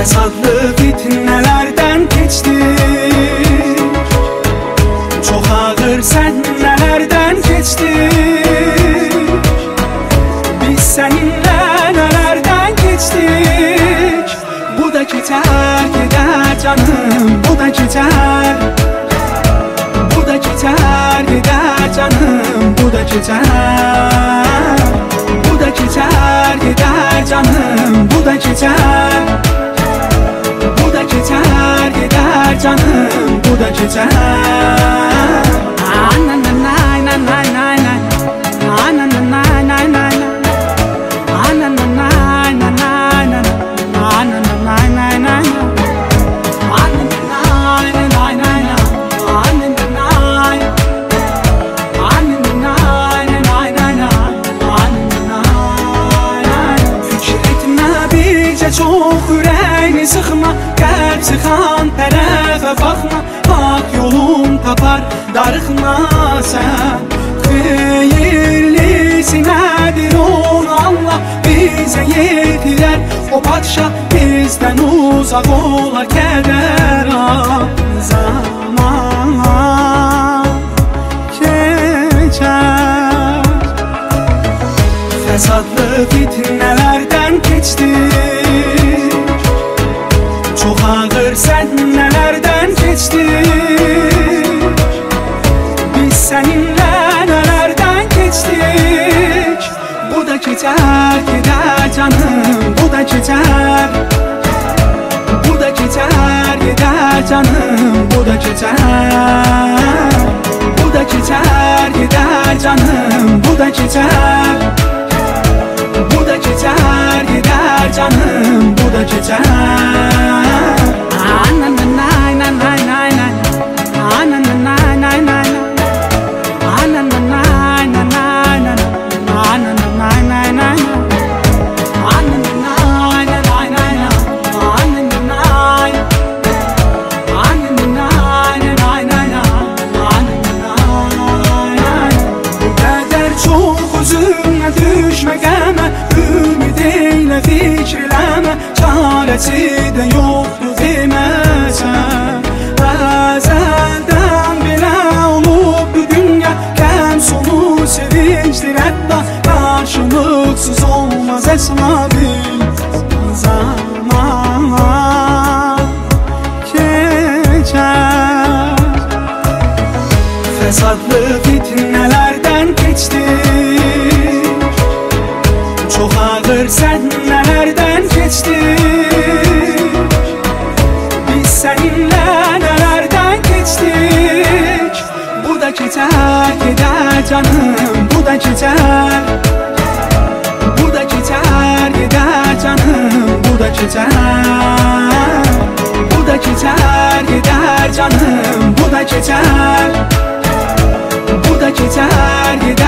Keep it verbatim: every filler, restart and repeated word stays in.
Fesadlı fitnelerden geçtik, çok ağır senlerden geçtik. Biz seninle nelerden geçtik. Bu da gider gider canım, bu da gider. Bu da gider gider canım, bu da gider. Bu da gider gider canım, bu da gider. Bu da gider gider canım, bu da gider. Na na na na na na na, na na na na na na na, na na na na na na na, na na na na na na. Çok yüreğini sıkma, kalp sıkan tarafa bakma. Hak yolun tapar, darıkma sen. Hayırlısı nedir onu Allah bize yetirer. O padişah bizden uzak ola keder. Zaman geçer. Fesadlı fitnelerden geçtik, çok ağır senlerden geçtik. Biz seninle nelerden geçtik. Bu da gider gider canım, bu da gider. Bu da gider gider canım, bu da gider. Bu da gider gider canım, bu da gider. Bu da gider gider canım, bu da gider. Na na na na na na na, na na na na na na, na na na na na na, na na na na na. Düşme gelme, ümid eyle, fikirleme. Çaresi de yoktu demesen. Ezelden bile olup bu dünya, kem sonu sevinçtir hatta. Karşılıksız olmaz esma bil. Zaman geçer. Fesadlı fitnelerden geçtik, çok ağır senlerden geçtik. Biz seninle nelerden geçtik. Bu da gider gider canım, bu da gider. Bu da gider gider canım, bu da gider. Bu da gider gider canım, bu da gider. Bu da gider gider